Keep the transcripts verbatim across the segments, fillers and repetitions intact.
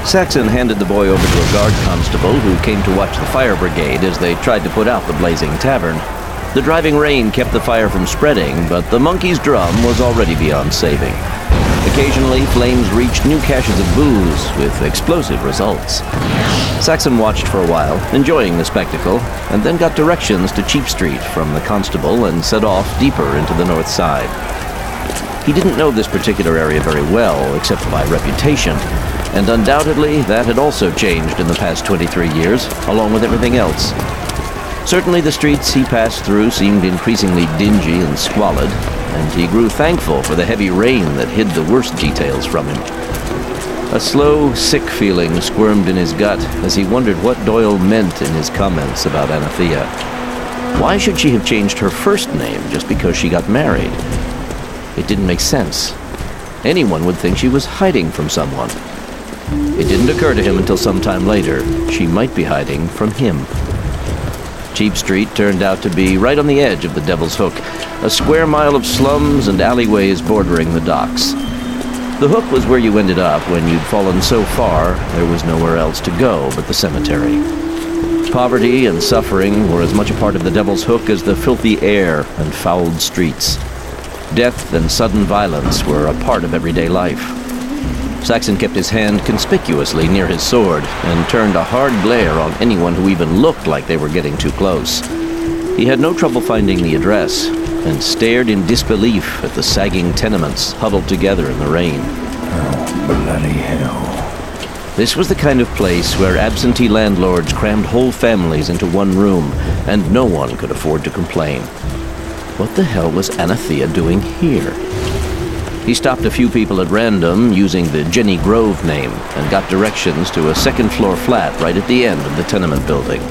Saxon handed the boy over to a guard constable who came to watch the fire brigade as they tried to put out the blazing tavern. The driving rain kept the fire from spreading, but the monkey's drum was already beyond saving. Occasionally, flames reached new caches of booze, with explosive results. Saxon watched for a while, enjoying the spectacle, and then got directions to Cheap Street from the constable and set off deeper into the north side. He didn't know this particular area very well, except by reputation, and undoubtedly that had also changed in the past twenty-three years, along with everything else. Certainly the streets he passed through seemed increasingly dingy and squalid, and he grew thankful for the heavy rain that hid the worst details from him. A slow, sick feeling squirmed in his gut as he wondered what Doyle meant in his comments about Anathea. Why should she have changed her first name just because she got married? It didn't make sense. Anyone would think she was hiding from someone. It didn't occur to him until some time later she might be hiding from him. Cheap Street turned out to be right on the edge of the Devil's Hook, a square mile of slums and alleyways bordering the docks. The Hook was where you ended up when you'd fallen so far there was nowhere else to go but the cemetery. Poverty and suffering were as much a part of the Devil's Hook as the filthy air and fouled streets. Death and sudden violence were a part of everyday life. Saxon kept his hand conspicuously near his sword and turned a hard glare on anyone who even looked like they were getting too close. He had no trouble finding the address and stared in disbelief at the sagging tenements huddled together in the rain. Oh, bloody hell. This was the kind of place where absentee landlords crammed whole families into one room, and no one could afford to complain. What the hell was Anathea doing here? He stopped a few people at random using the Jenny Grove name and got directions to a second-floor flat right at the end of the tenement building.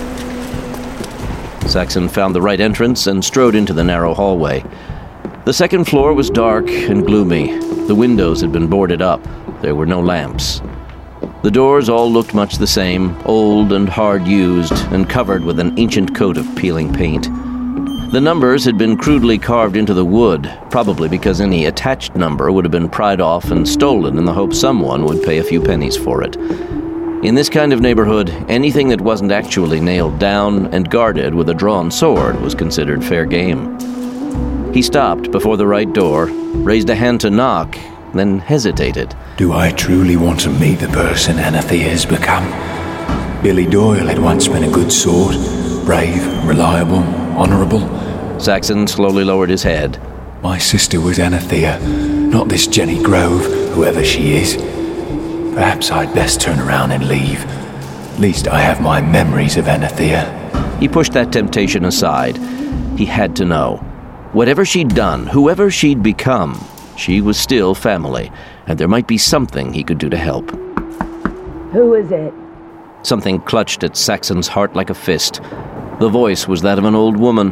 Saxon found the right entrance and strode into the narrow hallway. The second floor was dark and gloomy. The windows had been boarded up. There were no lamps. The doors all looked much the same, old and hard-used, and covered with an ancient coat of peeling paint. The numbers had been crudely carved into the wood, probably because any attached number would have been pried off and stolen in the hope someone would pay a few pennies for it. In this kind of neighborhood, anything that wasn't actually nailed down and guarded with a drawn sword was considered fair game. He stopped before the right door, raised a hand to knock, then hesitated. Do I truly want to meet the person Anathea has become? Billy Doyle had once been a good sword, brave, reliable, honorable. Saxon slowly lowered his head. My sister was Anathea, not this Jenny Grove, whoever she is. Perhaps I'd best turn around and leave. At least I have my memories of Anathea. He pushed that temptation aside. He had to know. Whatever she'd done, whoever she'd become, she was still family, and there might be something he could do to help. Who is it? Something clutched at Saxon's heart like a fist. The voice was that of an old woman.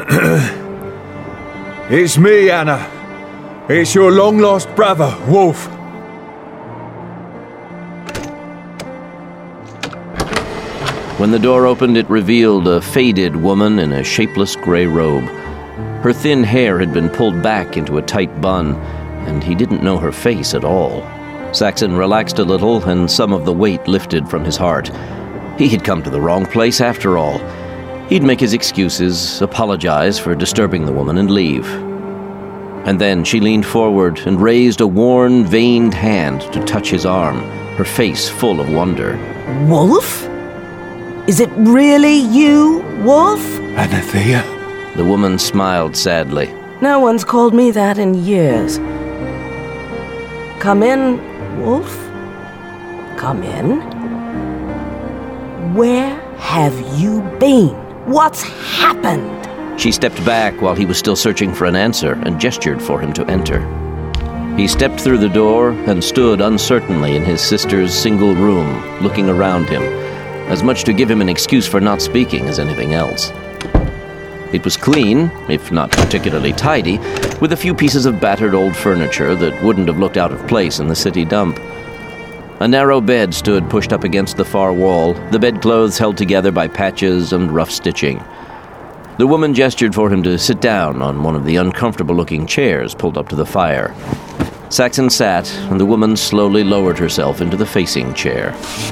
It's me, Anna. It's your long-lost brother, Wolf. When the door opened, it revealed a faded woman in a shapeless gray robe. Her thin hair had been pulled back into a tight bun, and he didn't know her face at all. Saxon relaxed a little, and some of the weight lifted from his heart. He had come to the wrong place after all. He'd make his excuses, apologize for disturbing the woman, and leave. And then she leaned forward and raised a worn, veined hand to touch his arm, her face full of wonder. Wolf? Is it really you, Wolf? Anathea? The woman smiled sadly. No one's called me that in years. Come in, Wolf. Come in. Where have you been? What's happened? She stepped back while he was still searching for an answer and gestured for him to enter. He stepped through the door and stood uncertainly in his sister's single room, looking around him, as much to give him an excuse for not speaking as anything else. It was clean, if not particularly tidy, with a few pieces of battered old furniture that wouldn't have looked out of place in the city dump. A narrow bed stood pushed up against the far wall, the bedclothes held together by patches and rough stitching. The woman gestured for him to sit down on one of the uncomfortable-looking chairs pulled up to the fire. Saxon sat, and the woman slowly lowered herself into the facing chair.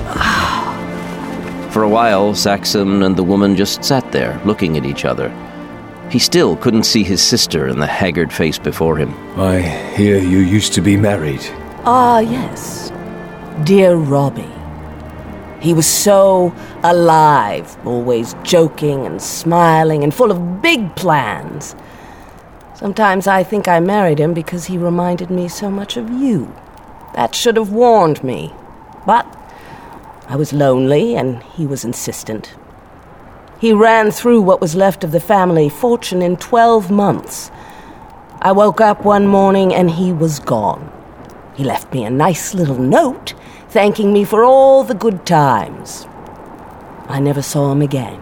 For a while, Saxon and the woman just sat there, looking at each other. He still couldn't see his sister in the haggard face before him. I hear you used to be married. Ah, yes. Dear Robbie. He was so alive, always joking and smiling and full of big plans. Sometimes I think I married him because he reminded me so much of you. That should have warned me. But I was lonely and he was insistent. He ran through what was left of the family fortune in twelve months. I woke up one morning and he was gone. He left me a nice little note thanking me for all the good times. I never saw him again.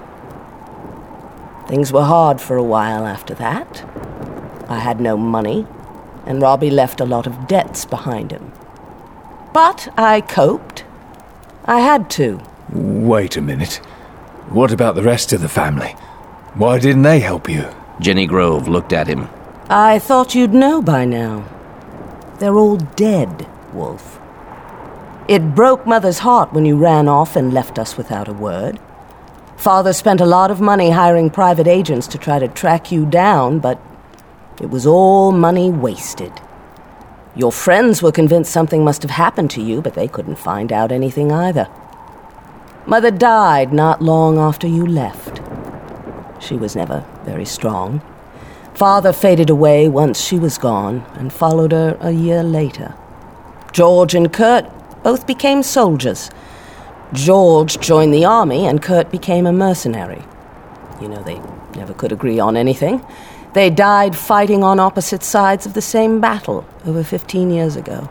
Things were hard for a while after that. I had no money, and Robbie left a lot of debts behind him. But I coped. I had to. Wait a minute. What about the rest of the family? Why didn't they help you? Jenny Grove looked at him. I thought you'd know by now. They're all dead, Wolf. It broke Mother's heart when you ran off and left us without a word. Father spent a lot of money hiring private agents to try to track you down, but it was all money wasted. Your friends were convinced something must have happened to you, but they couldn't find out anything either. Mother died not long after you left. She was never very strong. Father faded away once she was gone and followed her a year later. George and Kurt both became soldiers. George joined the army and Kurt became a mercenary. You know, they never could agree on anything. They died fighting on opposite sides of the same battle over fifteen years ago.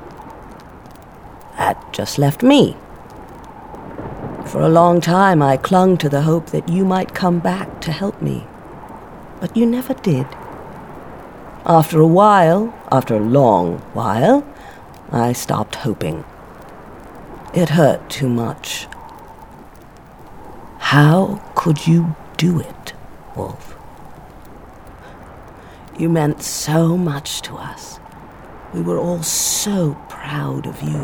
That just left me. For a long time, I clung to the hope that you might come back to help me. But you never did. After a while, after a long while, I stopped hoping. It hurt too much. How could you do it, Wolf? You meant so much to us. We were all so proud of you.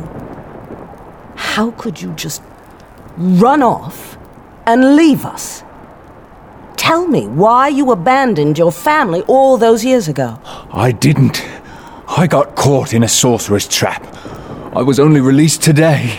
How could you just run off and leave us? Tell me why you abandoned your family all those years ago. I didn't. I got caught in a sorcerer's trap. I was only released today.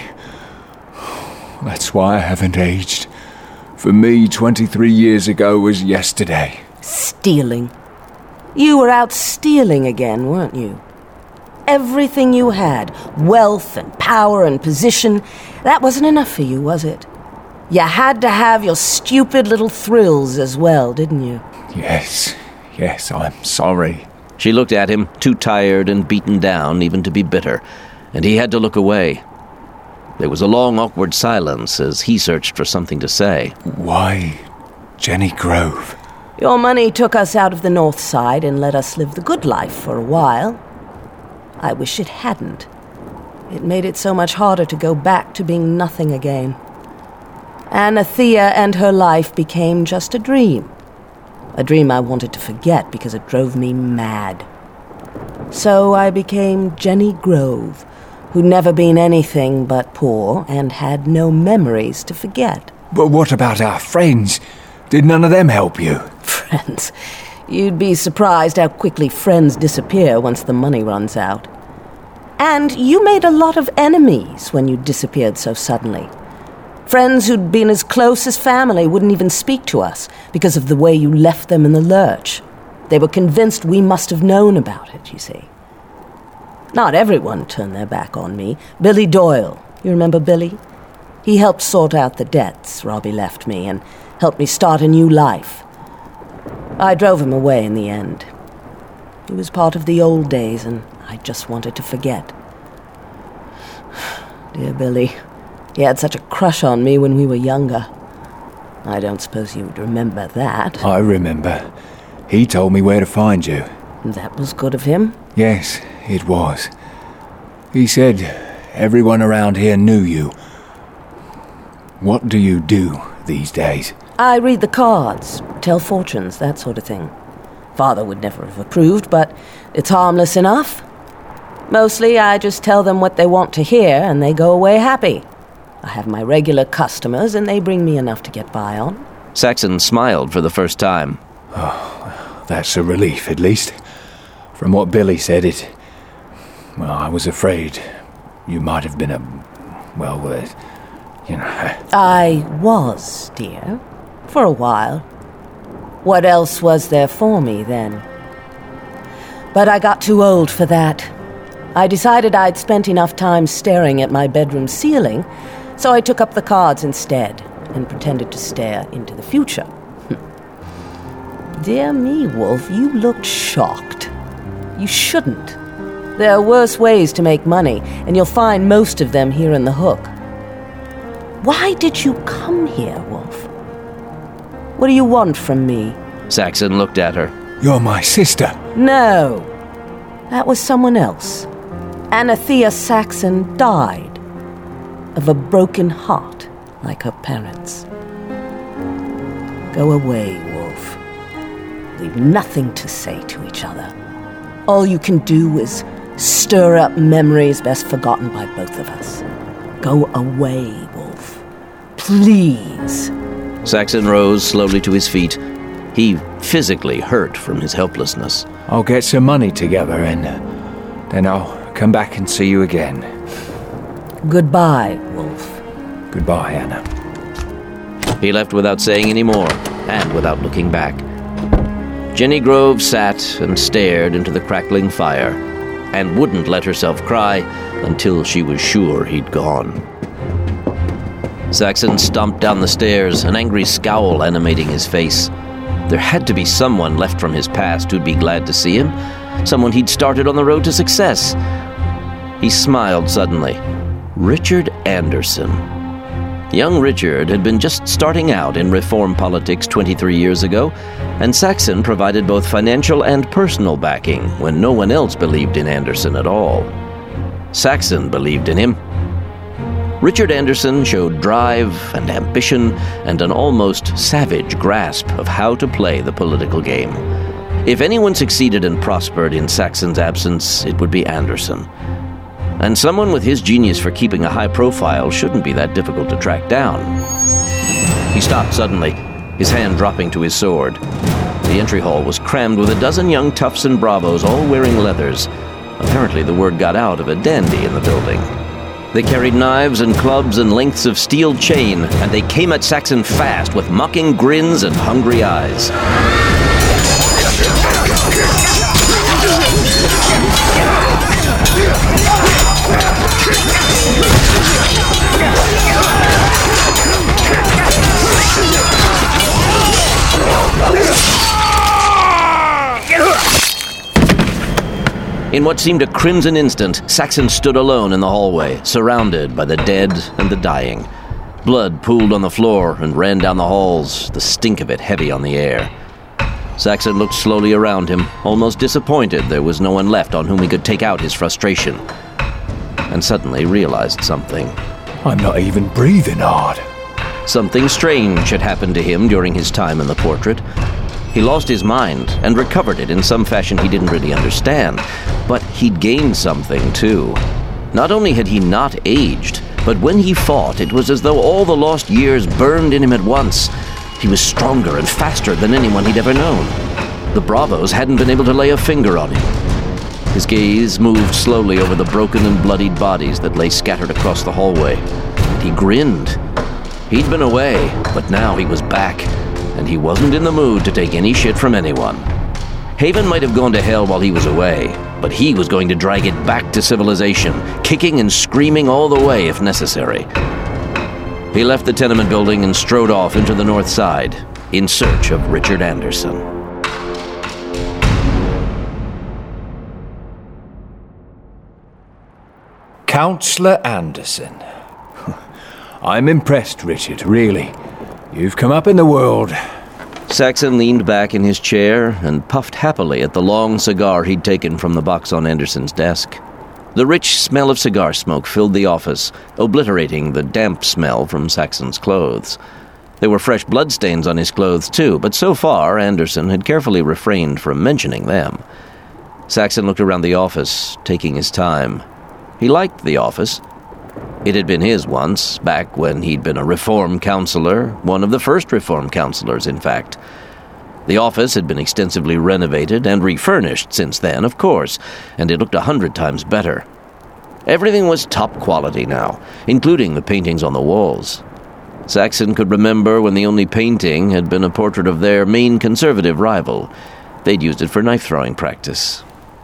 That's why I haven't aged. For me, twenty-three years ago was yesterday. Stealing. You were out stealing again, weren't you? Everything you had, wealth and power and position, that wasn't enough for you, was it? You had to have your stupid little thrills as well, didn't you? Yes, yes, I'm sorry. She looked at him, too tired and beaten down even to be bitter, and he had to look away. There was a long, awkward silence as he searched for something to say. Why Jenny Grove? Your money took us out of the North Side and let us live the good life for a while. I wish it hadn't. It made it so much harder to go back to being nothing again. Anathea and her life became just a dream. A dream I wanted to forget because it drove me mad. So I became Jenny Grove, who'd never been anything but poor and had no memories to forget. But what about our friends? Did none of them help you? Friends? You'd be surprised how quickly friends disappear once the money runs out. And you made a lot of enemies when you disappeared so suddenly. Friends who'd been as close as family wouldn't even speak to us because of the way you left them in the lurch. They were convinced we must have known about it, you see. Not everyone turned their back on me. Billy Doyle, you remember Billy? He helped sort out the debts Robbie left me and helped me start a new life. I drove him away in the end. He was part of the old days, and I just wanted to forget. Dear Billy, he had such a crush on me when we were younger. I don't suppose you'd remember that. I remember. He told me where to find you. That was good of him? Yes, it was. He said everyone around here knew you. What do you do these days? I read the cards, tell fortunes, that sort of thing. Father would never have approved, but it's harmless enough. Mostly, I just tell them what they want to hear, and they go away happy. I have my regular customers, and they bring me enough to get by on. Saxon smiled for the first time. Oh, that's a relief, at least. From what Billy said, it... Well, I was afraid you might have been a... Well, uh, you know... I was, dear. For a while. What else was there for me, then? But I got too old for that. I decided I'd spent enough time staring at my bedroom ceiling, so I took up the cards instead and pretended to stare into the future. Dear me, Wolf, you looked shocked. You shouldn't. There are worse ways to make money, and you'll find most of them here in the Hook. Why did you come here, Wolf? What do you want from me? Saxon looked at her. You're my sister. No. That was someone else. Anathea Saxon died of a broken heart like her parents. Go away, Wolf. We've nothing to say to each other. All you can do is stir up memories best forgotten by both of us. Go away, Wolf. Please. Saxon rose slowly to his feet. He physically hurt from his helplessness. I'll get some money together and then I'll come back and see you again. Goodbye, Wolf. Goodbye, Anna. He left without saying any more, and without looking back. Jenny Grove sat and stared into the crackling fire, and wouldn't let herself cry until she was sure he'd gone. Saxon stomped down the stairs, an angry scowl animating his face. There had to be someone left from his past who'd be glad to see him, someone he'd started on the road to success. He smiled suddenly. Richard Anderson. Young Richard had been just starting out in reform politics twenty-three years ago, and Saxon provided both financial and personal backing when no one else believed in Anderson at all. Saxon believed in him. Richard Anderson showed drive and ambition and an almost savage grasp of how to play the political game. If anyone succeeded and prospered in Saxon's absence, it would be Anderson. And someone with his genius for keeping a high profile shouldn't be that difficult to track down. He stopped suddenly, his hand dropping to his sword. The entry hall was crammed with a dozen young toughs and bravos, all wearing leathers. Apparently the word got out of a dandy in the building. They carried knives and clubs and lengths of steel chain, and they came at Saxon fast with mocking grins and hungry eyes. In what seemed a crimson instant, Saxon stood alone in the hallway, surrounded by the dead and the dying. Blood pooled on the floor and ran down the halls, the stink of it heavy on the air. Saxon looked slowly around him, almost disappointed there was no one left on whom he could take out his frustration. And suddenly realized something. I'm not even breathing hard. Something strange had happened to him during his time in the portrait. He lost his mind and recovered it in some fashion he didn't really understand. But he'd gained something, too. Not only had he not aged, but when he fought, it was as though all the lost years burned in him at once. He was stronger and faster than anyone he'd ever known. The bravos hadn't been able to lay a finger on him. His gaze moved slowly over the broken and bloodied bodies that lay scattered across the hallway. And he grinned. He'd been away, but now he was back. And he wasn't in the mood to take any shit from anyone. Haven might have gone to hell while he was away, but he was going to drag it back to civilization, kicking and screaming all the way if necessary. He left the tenement building and strode off into the north side, in search of Richard Anderson. Councillor Anderson. I'm impressed, Richard, really. You've come up in the world. Saxon leaned back in his chair and puffed happily at the long cigar he'd taken from the box on Anderson's desk. The rich smell of cigar smoke filled the office, obliterating the damp smell from Saxon's clothes. There were fresh bloodstains on his clothes, too, but so far Anderson had carefully refrained from mentioning them. Saxon looked around the office, taking his time. He liked the office. It had been his once, back when he'd been a reform counselor, one of the first reform counselors, in fact. The office had been extensively renovated and refurnished since then, of course, and it looked a hundred times better. Everything was top quality now, including the paintings on the walls. Saxon could remember when the only painting had been a portrait of their main conservative rival. They'd used it for knife-throwing practice.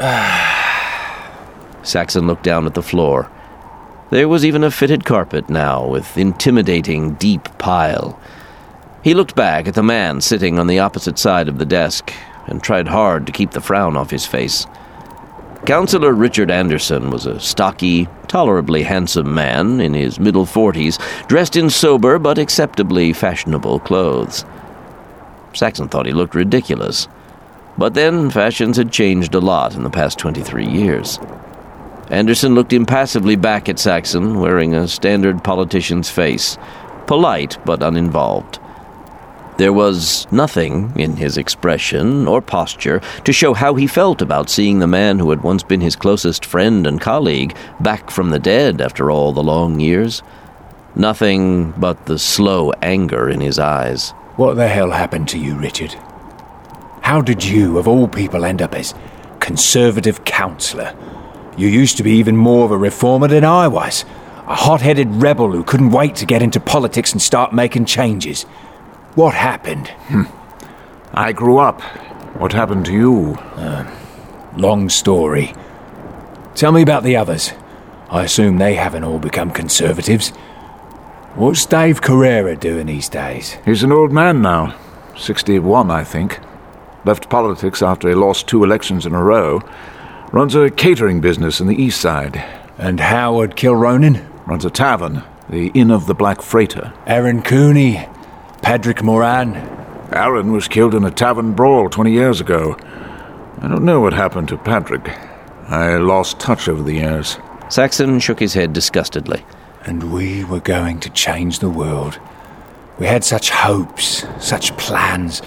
Saxon looked down at the floor. There was even a fitted carpet now, with intimidating deep pile. He looked back at the man sitting on the opposite side of the desk and tried hard to keep the frown off his face. Councillor Richard Anderson was a stocky, tolerably handsome man in his middle forties, dressed in sober but acceptably fashionable clothes. Saxon thought he looked ridiculous. But then fashions had changed a lot in the past twenty-three years. Anderson looked impassively back at Saxon, wearing a standard politician's face, polite but uninvolved. There was nothing in his expression or posture to show how he felt about seeing the man who had once been his closest friend and colleague back from the dead after all the long years. Nothing but the slow anger in his eyes. What the hell happened to you, Richard? How did you, of all people, end up as Conservative councillor? You used to be even more of a reformer than I was. A hot-headed rebel who couldn't wait to get into politics and start making changes. What happened? Hmm. I grew up. What happened to you? Uh, long story. Tell me about the others. I assume they haven't all become Conservatives. What's Dave Carrera doing these days? He's an old man now. sixty-one, I think. Left politics after he lost two elections in a row. Runs a catering business in the east side. And Howard Kilronan? Runs a tavern, the Inn of the Black Freighter. Aaron Cooney? Patrick Moran? Aaron was killed in a tavern brawl twenty years ago. I don't know what happened to Patrick. I lost touch over the years. Saxon shook his head disgustedly. And we were going to change the world. We had such hopes, such plans.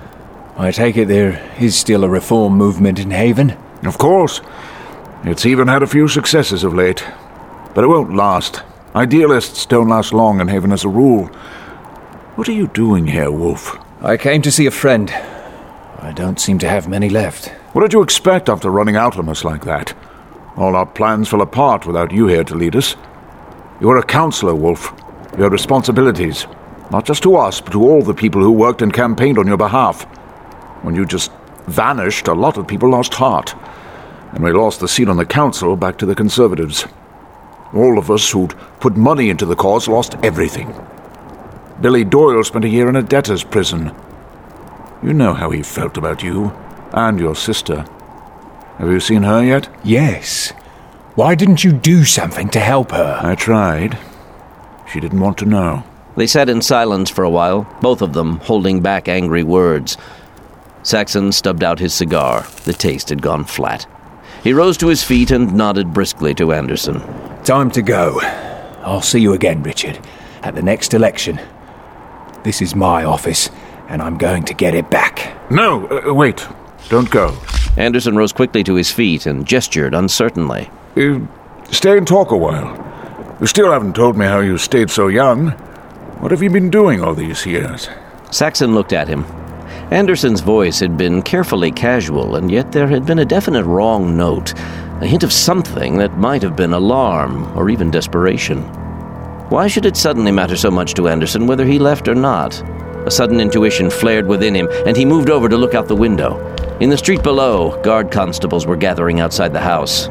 I take it there is still a reform movement in Haven? Of course. It's even had a few successes of late. But it won't last. Idealists don't last long in Haven as a rule. What are you doing here, Wolf? I came to see a friend. I don't seem to have many left. What did you expect after running out on us like that? All our plans fell apart without you here to lead us. You're a councillor, Wolf. You have responsibilities. Not just to us, but to all the people who worked and campaigned on your behalf. When you just vanished, a lot of people lost heart. And we lost the seat on the council back to the Conservatives. All of us who'd put money into the cause lost everything. Billy Doyle spent a year in a debtor's prison. You know how he felt about you, and your sister. Have you seen her yet? Yes. Why didn't you do something to help her? I tried. She didn't want to know. They sat in silence for a while, both of them holding back angry words. Saxon stubbed out his cigar. The taste had gone flat. He rose to his feet and nodded briskly to Anderson. Time to go. I'll see you again, Richard, at the next election. This is my office, and I'm going to get it back. No, uh, wait. Don't go. Anderson rose quickly to his feet and gestured uncertainly. You stay and talk a while. You still haven't told me how you stayed so young. What have you been doing all these years? Saxon looked at him. Anderson's voice had been carefully casual, and yet there had been a definite wrong note, a hint of something that might have been alarm or even desperation. Why should it suddenly matter so much to Anderson whether he left or not? A sudden intuition flared within him, and he moved over to look out the window. In the street below, guard constables were gathering outside the house.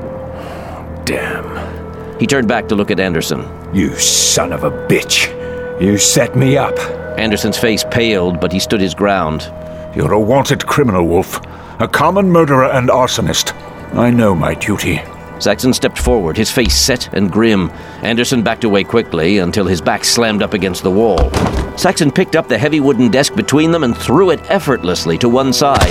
Damn. He turned back to look at Anderson. You son of a bitch. You set me up. Anderson's face paled, but he stood his ground. You're a wanted criminal, Wolf. A common murderer and arsonist. I know my duty. Saxon stepped forward, his face set and grim. Anderson backed away quickly until his back slammed up against the wall. Saxon picked up the heavy wooden desk between them and threw it effortlessly to one side.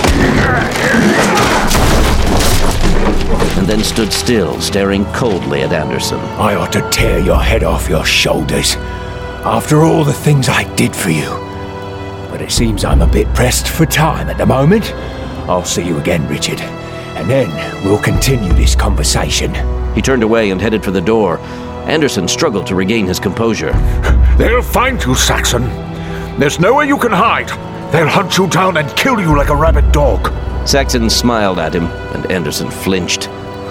And then stood still, staring coldly at Anderson. I ought to tear your head off your shoulders. After all the things I did for you. But it seems I'm a bit pressed for time at the moment. I'll see you again, Richard. and then we'll continue this conversation. He turned away and headed for the door. Anderson struggled to regain his composure. They'll find you, Saxon. There's nowhere you can hide. They'll hunt you down and kill you like a rabid dog. Saxon smiled at him, and Anderson flinched.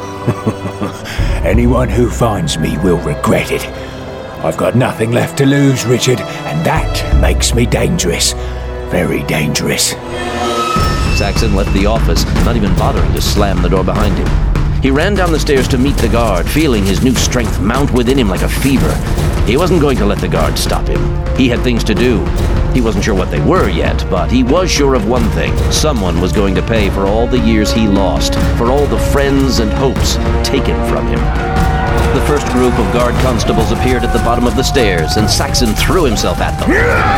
Anyone who finds me will regret it. I've got nothing left to lose, Richard, and that makes me dangerous. Very dangerous. Saxon left the office, not even bothering to slam the door behind him. He ran down the stairs to meet the guard, feeling his new strength mount within him like a fever. He wasn't going to let the guard stop him. He had things to do. He wasn't sure what they were yet, but he was sure of one thing. Someone was going to pay for all the years he lost, for all the friends and hopes taken from him. The first group of guard constables appeared at the bottom of the stairs, and Saxon threw himself at them.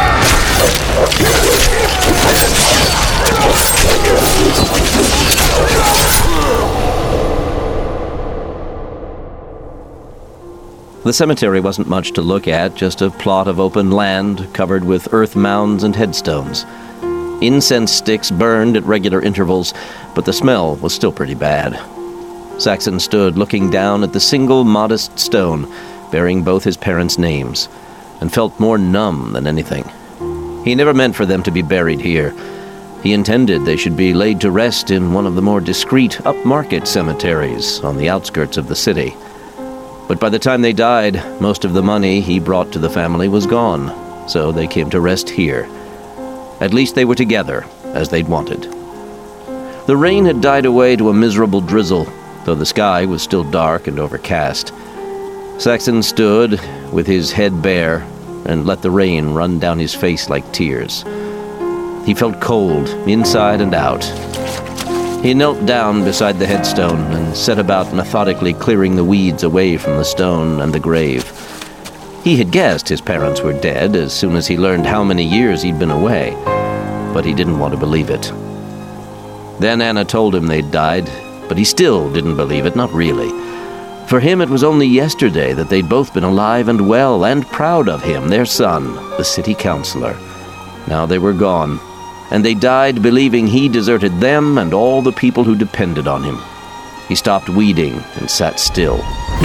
The cemetery wasn't much to look at, just a plot of open land covered with earth mounds and headstones. Incense sticks burned at regular intervals, but the smell was still pretty bad. Saxon stood looking down at the single modest stone bearing both his parents' names, and felt more numb than anything. He never meant for them to be buried here. He intended they should be laid to rest in one of the more discreet, upmarket cemeteries on the outskirts of the city. But by the time they died, most of the money he brought to the family was gone, so they came to rest here. At least they were together, as they'd wanted. The rain had died away to a miserable drizzle, though the sky was still dark and overcast. Saxon stood, with his head bare, and let the rain run down his face like tears. He felt cold, inside and out. He knelt down beside the headstone and set about methodically clearing the weeds away from the stone and the grave. He had guessed his parents were dead as soon as he learned how many years he'd been away, but he didn't want to believe it. Then Anna told him they'd died, but he still didn't believe it, not really. For him it was only yesterday that they'd both been alive and well and proud of him, their son, the city councilor. Now they were gone, and they died believing he deserted them and all the people who depended on him. He stopped weeding and sat still.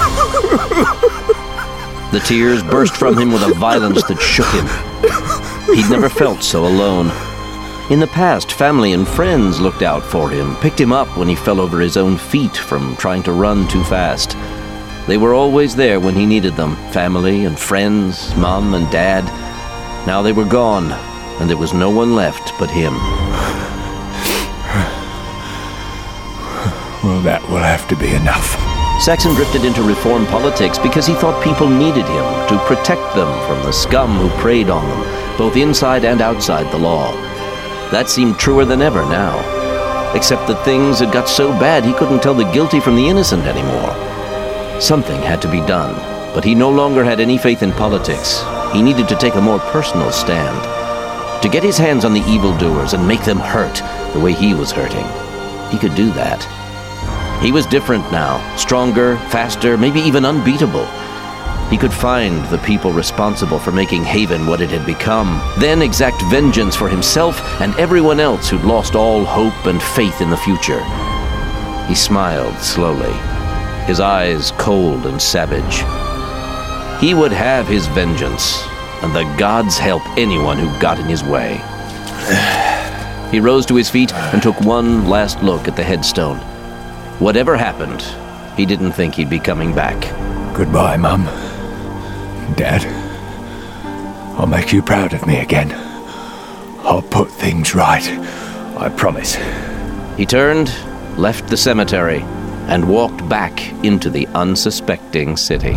The tears burst from him with a violence that shook him. He'd never felt so alone. In the past, family and friends looked out for him, picked him up when he fell over his own feet from trying to run too fast. They were always there when he needed them, family and friends, Mom and Dad. Now they were gone, and there was no one left but him. Well, that will have to be enough. Saxon drifted into reform politics because he thought people needed him to protect them from the scum who preyed on them, both inside and outside the law. That seemed truer than ever now, except that things had got so bad he couldn't tell the guilty from the innocent anymore. Something had to be done, but he no longer had any faith in politics. He needed to take a more personal stand, to get his hands on the evildoers and make them hurt the way he was hurting. He could do that. He was different now, stronger, faster, maybe even unbeatable. He could find the people responsible for making Haven what it had become, then exact vengeance for himself and everyone else who'd lost all hope and faith in the future. He smiled slowly, his eyes cold and savage. He would have his vengeance, and the gods help anyone who got in his way. He rose to his feet and took one last look at the headstone. Whatever happened, he didn't think he'd be coming back. Goodbye, Mum. Dad. I'll make you proud of me again. I'll put things right. I promise. He turned, left the cemetery, and walked back into the unsuspecting city.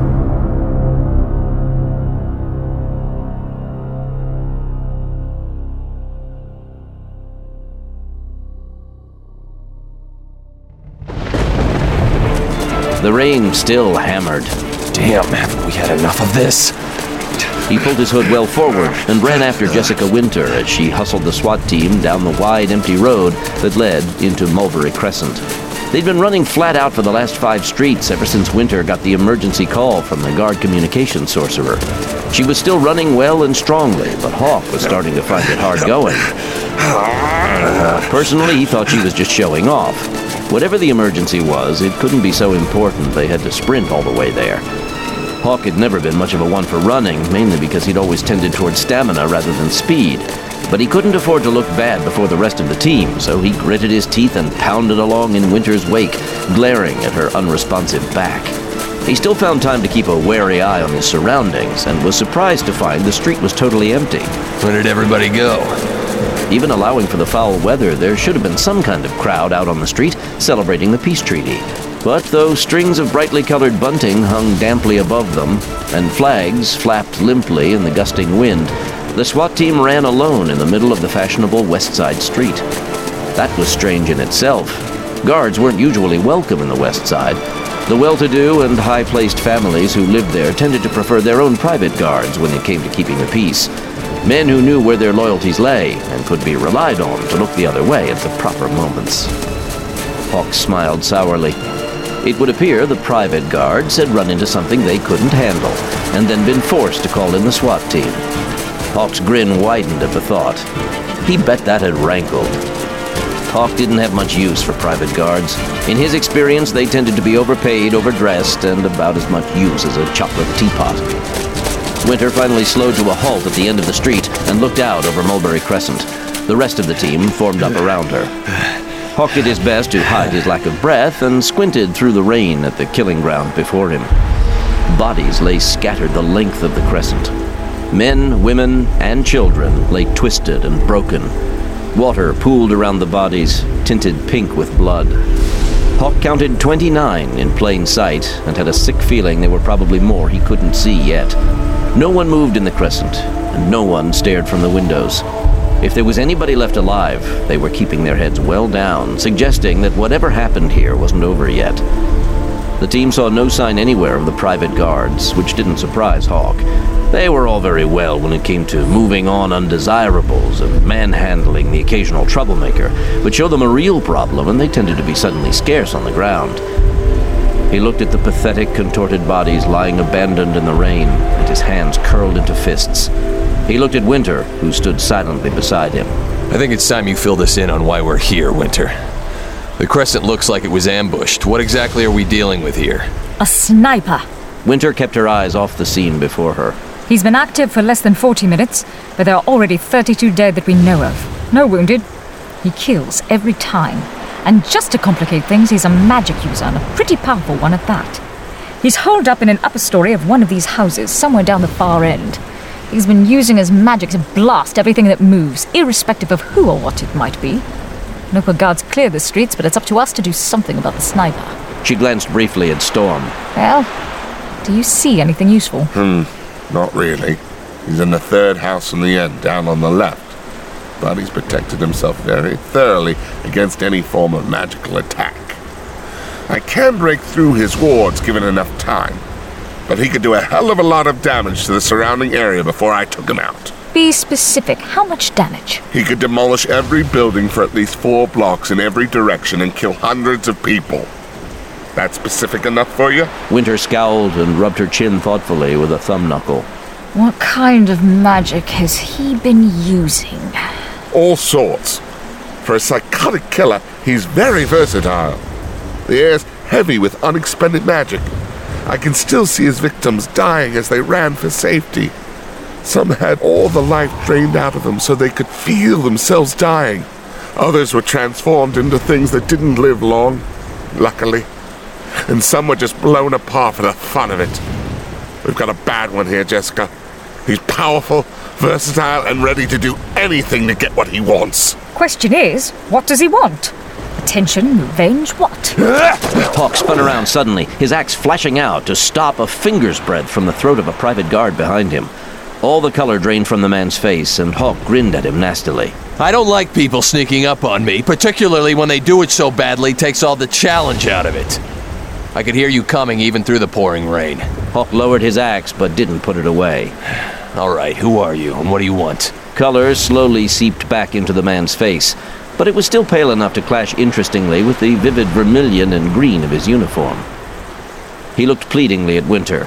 The rain still hammered. Damn, haven't we had enough of this? He pulled his hood well forward and ran after Jessica Winter as she hustled the SWAT team down the wide, empty road that led into Mulberry Crescent. They'd been running flat out for the last five streets ever since Winter got the emergency call from the guard communication sorcerer. She was still running well and strongly, but Hawk was starting to find it hard going. Uh, personally, he thought she was just showing off. Whatever the emergency was, it couldn't be so important they had to sprint all the way there. Hawk had never been much of a one for running, mainly because he'd always tended towards stamina rather than speed. But he couldn't afford to look bad before the rest of the team, so he gritted his teeth and pounded along in Winter's wake, glaring at her unresponsive back. He still found time to keep a wary eye on his surroundings, and was surprised to find the street was totally empty. Where did everybody go? Even allowing for the foul weather, there should have been some kind of crowd out on the street celebrating the peace treaty. But though strings of brightly colored bunting hung damply above them, and flags flapped limply in the gusting wind, the SWAT team ran alone in the middle of the fashionable West Side street. That was strange in itself. Guards weren't usually welcome in the West Side. The well-to-do and high-placed families who lived there tended to prefer their own private guards when it came to keeping the peace. Men who knew where their loyalties lay and could be relied on to look the other way at the proper moments. Hawk smiled sourly. It would appear the private guards had run into something they couldn't handle, and then been forced to call in the SWAT team. Hawk's grin widened at the thought. He bet that had rankled. Hawk didn't have much use for private guards. In his experience, they tended to be overpaid, overdressed, and about as much use as a chocolate teapot. Winter finally slowed to a halt at the end of the street and looked out over Mulberry Crescent. The rest of the team formed up around her. Hawk did his best to hide his lack of breath and squinted through the rain at the killing ground before him. Bodies lay scattered the length of the crescent. Men, women, and children lay twisted and broken. Water pooled around the bodies, tinted pink with blood. Hawk counted twenty-nine in plain sight and had a sick feeling there were probably more he couldn't see yet. No one moved in the crescent, and no one stared from the windows. If there was anybody left alive, they were keeping their heads well down, suggesting that whatever happened here wasn't over yet. The team saw no sign anywhere of the private guards, which didn't surprise Hawk. They were all very well when it came to moving on undesirables and manhandling the occasional troublemaker, but show them a real problem and they tended to be suddenly scarce on the ground. He looked at the pathetic, contorted bodies lying abandoned in the rain, and his hands curled into fists. He looked at Winter, who stood silently beside him. I think it's time you fill us in on why we're here, Winter. The Crescent looks like it was ambushed. What exactly are we dealing with here? A sniper. Winter kept her eyes off the scene before her. He's been active for less than forty minutes, but there are already thirty-two dead that we know of. No wounded. He kills every time. And just to complicate things, he's a magic user, and a pretty powerful one at that. He's holed up in an upper story of one of these houses, somewhere down the far end. He's been using his magic to blast everything that moves, irrespective of who or what it might be. Local guards clear the streets, but it's up to us to do something about the sniper. She glanced briefly at Storm. Well, do you see anything useful? Hmm, not really. He's in the third house from the end, down on the left. But he's protected himself very thoroughly against any form of magical attack. I can break through his wards given enough time, but he could do a hell of a lot of damage to the surrounding area before I took him out. Be specific. How much damage? He could demolish every building for at least four blocks in every direction and kill hundreds of people. That specific enough for you? Winter scowled and rubbed her chin thoughtfully with a thumb knuckle. What kind of magic has he been using? All sorts. For a psychotic killer, he's very versatile. The air's heavy with unexpended magic. I can still see his victims dying as they ran for safety. Some had all the life drained out of them so they could feel themselves dying. Others were transformed into things that didn't live long, luckily. And some were just blown apart for the fun of it. We've got a bad one here, Jessica. He's powerful, versatile, and ready to do anything to get what he wants. Question is, what does he want? Attention, revenge, what? Hawk spun around suddenly, his axe flashing out to stop a finger's breadth from the throat of a private guard behind him. All the color drained from the man's face, and Hawk grinned at him nastily. I don't like people sneaking up on me, particularly when they do it so badly it takes all the challenge out of it. I could hear you coming even through the pouring rain. Hawk lowered his axe, but didn't put it away. All right, who are you, and what do you want? Color slowly seeped back into the man's face, but it was still pale enough to clash interestingly with the vivid vermilion and green of his uniform. He looked pleadingly at Winter.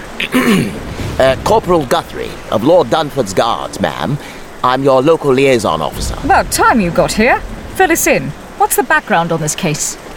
uh, Corporal Guthrie, of Lord Dunford's Guards, ma'am. I'm your local liaison officer. About time you got here. Fill us in. What's the background on this case?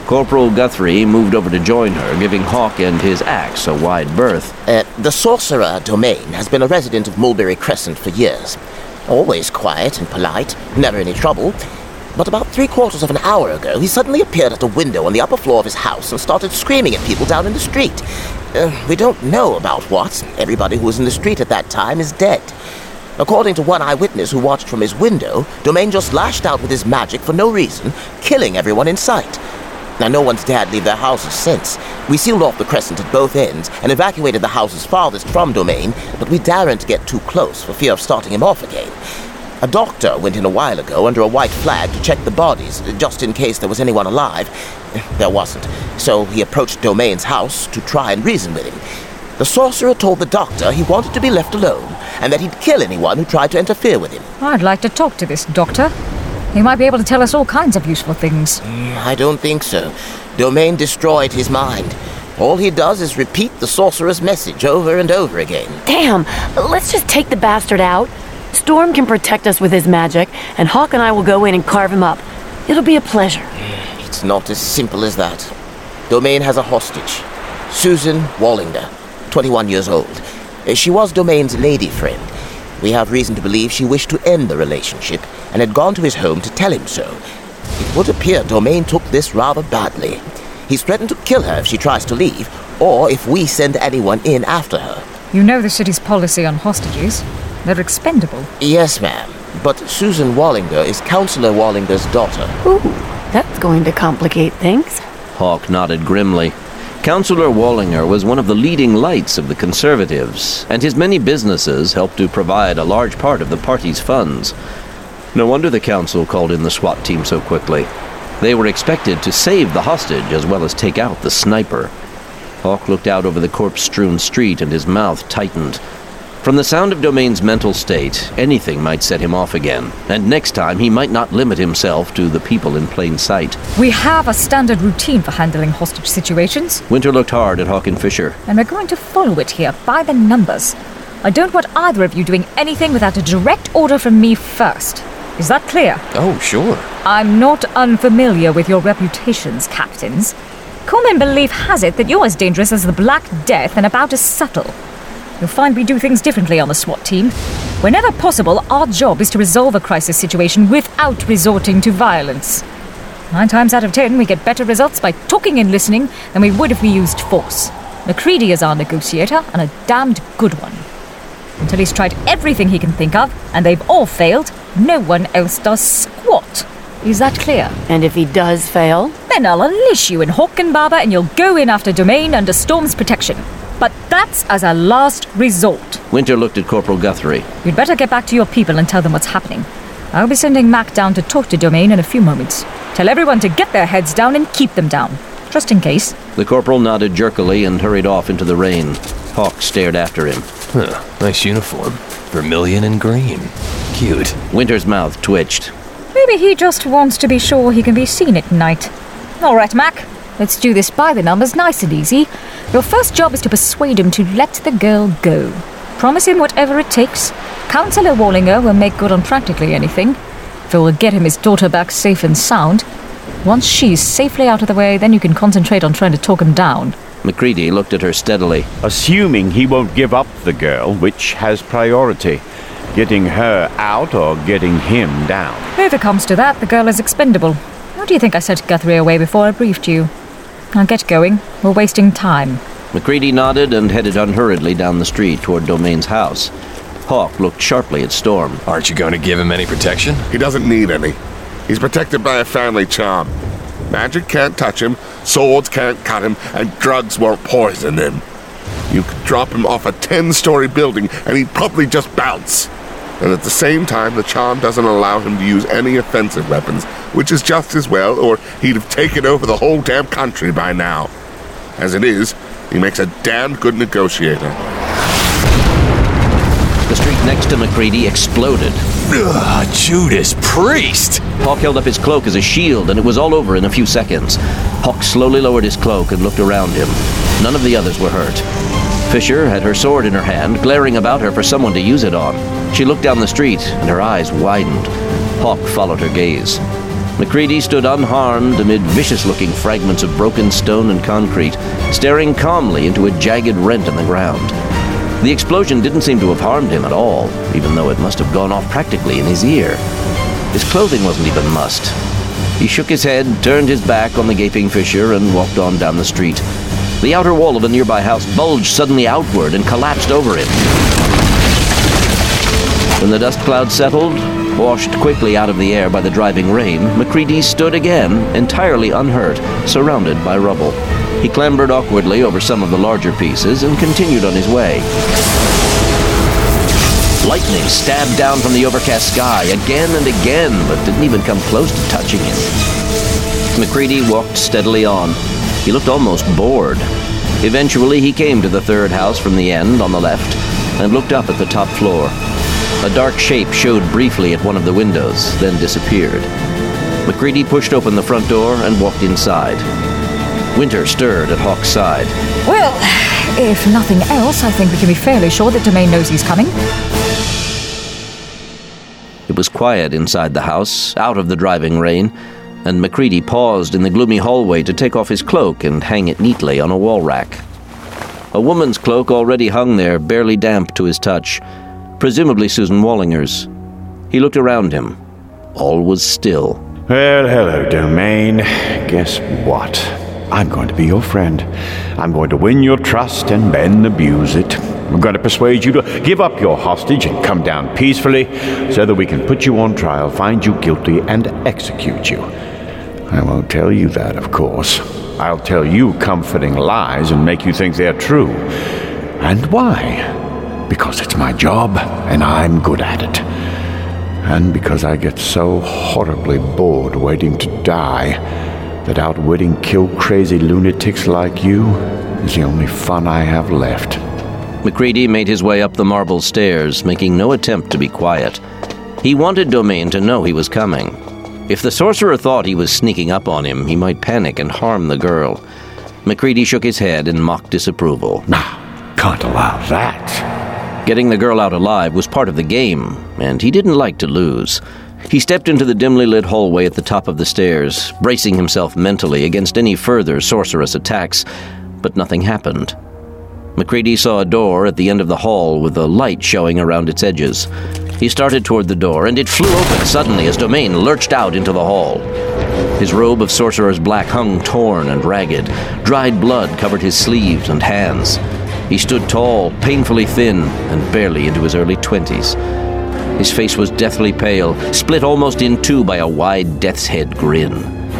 Corporal Guthrie moved over to join her, giving Hawk and his axe a wide berth. Uh, the sorcerer Domain has been a resident of Mulberry Crescent for years. Always quiet and polite, never any trouble. But about three quarters of an hour ago, he suddenly appeared at a window on the upper floor of his house and started screaming at people down in the street. Uh, we don't know about what. Everybody who was in the street at that time is dead. According to one eyewitness who watched from his window, Domain just lashed out with his magic for no reason, killing everyone in sight. Now, no one's dared leave their houses since. We sealed off the crescent at both ends and evacuated the houses farthest from Domain, but we daren't get too close for fear of starting him off again. A doctor went in a while ago under a white flag to check the bodies, just in case there was anyone alive. There wasn't, so he approached Domain's house to try and reason with him. The sorcerer told the doctor he wanted to be left alone, and that he'd kill anyone who tried to interfere with him. I'd like to talk to this doctor. He might be able to tell us all kinds of useful things. I don't think so. Domain destroyed his mind. All he does is repeat the sorcerer's message over and over again. Damn, let's just take the bastard out. Storm can protect us with his magic, and Hawk and I will go in and carve him up. It'll be a pleasure. It's not as simple as that. Domain has a hostage. Susan Wallinger, twenty-one years old. She was Domain's lady friend. We have reason to believe she wished to end the relationship and had gone to his home to tell him so. It would appear Domain took this rather badly. He's threatened to kill her if she tries to leave, or if we send anyone in after her. You know the city's policy on hostages. They're expendable. Yes, ma'am. But Susan Wallinger is Councillor Wallinger's daughter. Ooh, that's going to complicate things. Hawk nodded grimly. Councillor Wallinger was one of the leading lights of the Conservatives, and his many businesses helped to provide a large part of the party's funds. No wonder the council called in the SWAT team so quickly. They were expected to save the hostage as well as take out the sniper. Hawk looked out over the corpse-strewn street and his mouth tightened. From the sound of Domain's mental state, anything might set him off again, and next time he might not limit himself to the people in plain sight. We have a standard routine for handling hostage situations. Winter looked hard at Hawk and Fisher. And we're going to follow it here, by the numbers. I don't want either of you doing anything without a direct order from me first. Is that clear? Oh, sure. I'm not unfamiliar with your reputations, captains. Common belief has it that you're as dangerous as the Black Death and about as subtle. You'll find we do things differently on the SWAT team. Whenever possible, our job is to resolve a crisis situation without resorting to violence. Nine times out of ten, we get better results by talking and listening than we would if we used force. MacCready is our negotiator, and a damned good one. Until he's tried everything he can think of, and they've all failed, no one else does squat. Is that clear? And if he does fail? Then I'll unleash you in Hawk and Barber, and you'll go in after Domain under Storm's protection. But that's as a last resort. Winter looked at Corporal Guthrie. You'd better get back to your people and tell them what's happening. I'll be sending Mac down to talk to Domain in a few moments. Tell everyone to get their heads down and keep them down, just in case. The corporal nodded jerkily and hurried off into the rain. Hawk stared after him. Huh, nice uniform. Vermilion and green. Cute. Winter's mouth twitched. Maybe he just wants to be sure he can be seen at night. All right, Mac. Let's do this by the numbers, nice and easy. Your first job is to persuade him to let the girl go. Promise him whatever it takes. Councillor Wallinger will make good on practically anything. If it will get him his daughter back safe and sound. Once she's safely out of the way, then you can concentrate on trying to talk him down. MacCready looked at her steadily. Assuming he won't give up the girl, which has priority? Getting her out or getting him down? If it comes to that, the girl is expendable. How do you think I sent Guthrie away before I briefed you? Now get going. We're wasting time. MacCready nodded and headed unhurriedly down the street toward Domain's house. Hawk looked sharply at Storm. Aren't you going to give him any protection? He doesn't need any. He's protected by a family charm. Magic can't touch him, swords can't cut him, and drugs won't poison him. You could drop him off a ten-story building and he'd probably just bounce. And at the same time, the charm doesn't allow him to use any offensive weapons, which is just as well, or he'd have taken over the whole damn country by now. As it is, he makes a damned good negotiator. The street next to MacCready exploded. Ugh, Judas Priest! Hawk held up his cloak as a shield, and it was all over in a few seconds. Hawk slowly lowered his cloak and looked around him. None of the others were hurt. Fisher had her sword in her hand, glaring about her for someone to use it on. She looked down the street, and her eyes widened. Hawk followed her gaze. Macready stood unharmed amid vicious-looking fragments of broken stone and concrete, staring calmly into a jagged rent in the ground. The explosion didn't seem to have harmed him at all, even though it must have gone off practically in his ear. His clothing wasn't even mussed. He shook his head, turned his back on the gaping fissure, and walked on down the street. The outer wall of a nearby house bulged suddenly outward and collapsed over him. When the dust cloud settled, washed quickly out of the air by the driving rain, Macready stood again, entirely unhurt, surrounded by rubble. He clambered awkwardly over some of the larger pieces and continued on his way. Lightning stabbed down from the overcast sky again and again, but didn't even come close to touching him. Macready walked steadily on. He looked almost bored. Eventually, he came to the third house from the end on the left and looked up at the top floor. A dark shape showed briefly at one of the windows, then disappeared. Macready pushed open the front door and walked inside. Winter stirred at Hawk's side. Well, if nothing else, I think we can be fairly sure that Domain knows he's coming. It was quiet inside the house, out of the driving rain, and Macready paused in the gloomy hallway to take off his cloak and hang it neatly on a wall rack. A woman's cloak already hung there, barely damp to his touch. Presumably Susan Wallinger's. He looked around him. All was still. Well, hello, Domain. Guess what? I'm going to be your friend. I'm going to win your trust and then abuse it. I'm going to persuade you to give up your hostage and come down peacefully so that we can put you on trial, find you guilty, and execute you. I won't tell you that, of course. I'll tell you comforting lies and make you think they're true. And why? Because it's my job, and I'm good at it. And because I get so horribly bored waiting to die that outwitting kill-crazy lunatics like you is the only fun I have left. Macready made his way up the marble stairs, making no attempt to be quiet. He wanted Domain to know he was coming. If the sorcerer thought he was sneaking up on him, he might panic and harm the girl. Macready shook his head in mock disapproval. Nah, can't allow that. Getting the girl out alive was part of the game, and he didn't like to lose. He stepped into the dimly lit hallway at the top of the stairs, bracing himself mentally against any further sorceress attacks, but nothing happened. Macready saw a door at the end of the hall with a light showing around its edges. He started toward the door, and it flew open suddenly as Domain lurched out into the hall. His robe of sorcerer's black hung torn and ragged. Dried blood covered his sleeves and hands. He stood tall, painfully thin, and barely into his early twenties. His face was deathly pale, split almost in two by a wide death's head grin.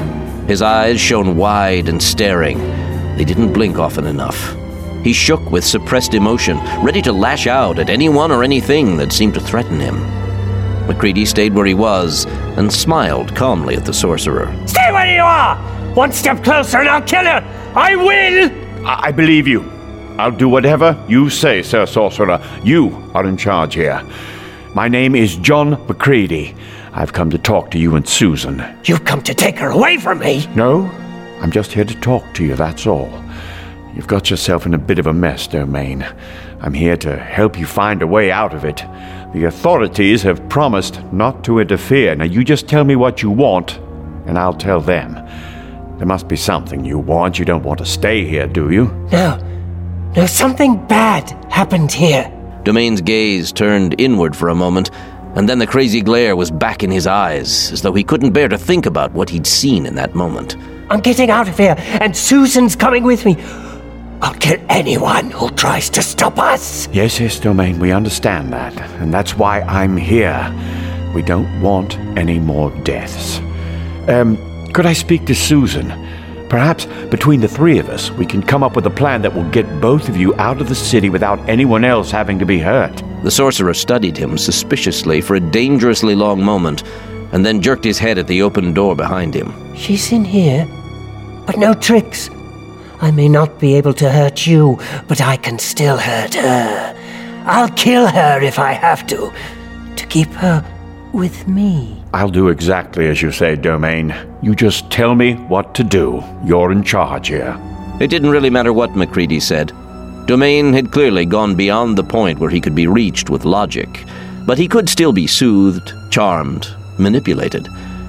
His eyes shone wide and staring. They didn't blink often enough. He shook with suppressed emotion, ready to lash out at anyone or anything that seemed to threaten him. Macready stayed where he was and smiled calmly at the sorcerer. Stay where you are! One step closer and I'll kill you! I will! I, I believe you. I'll do whatever you say, Sir Sorcerer. You are in charge here. My name is John Macready. I've come to talk to you and Susan. You've come to take her away from me? No, I'm just here to talk to you, that's all. You've got yourself in a bit of a mess, Domain. I'm here to help you find a way out of it. The authorities have promised not to interfere. Now you just tell me what you want, and I'll tell them. There must be something you want. You don't want to stay here, do you? No. No, something bad happened here. Domain's gaze turned inward for a moment, and then the crazy glare was back in his eyes, as though he couldn't bear to think about what he'd seen in that moment. I'm getting out of here, and Susan's coming with me. I'll kill anyone who tries to stop us. Yes, yes, Domain, we understand that, and that's why I'm here. We don't want any more deaths. Um, could I speak to Susan? Perhaps between the three of us, we can come up with a plan that will get both of you out of the city without anyone else having to be hurt. The sorcerer studied him suspiciously for a dangerously long moment, and then jerked his head at the open door behind him. She's in here, but no tricks. I may not be able to hurt you, but I can still hurt her. I'll kill her if I have to, to keep her with me. I'll do exactly as you say, Domain. You just tell me what to do. You're in charge here. It didn't really matter what Macready said. Domain had clearly gone beyond the point where he could be reached with logic, but he could still be soothed, charmed, manipulated.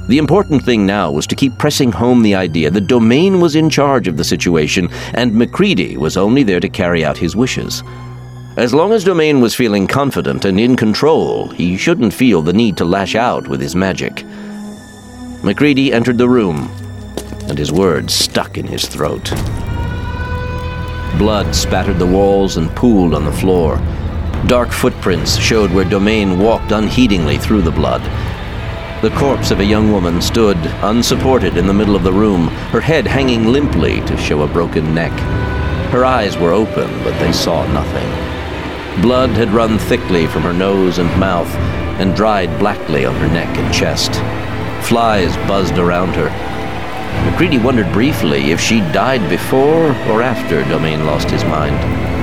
The important thing now was to keep pressing home the idea that Domain was in charge of the situation, and Macready was only there to carry out his wishes. As long as Domain was feeling confident and in control, he shouldn't feel the need to lash out with his magic. Macready entered the room, and his words stuck in his throat. Blood spattered the walls and pooled on the floor. Dark footprints showed where Domain walked unheedingly through the blood. The corpse of a young woman stood, unsupported, in the middle of the room, her head hanging limply to show a broken neck. Her eyes were open, but they saw nothing. Blood had run thickly from her nose and mouth, and dried blackly on her neck and chest. Flies buzzed around her. Macready wondered briefly if she died before or after Domain lost his mind.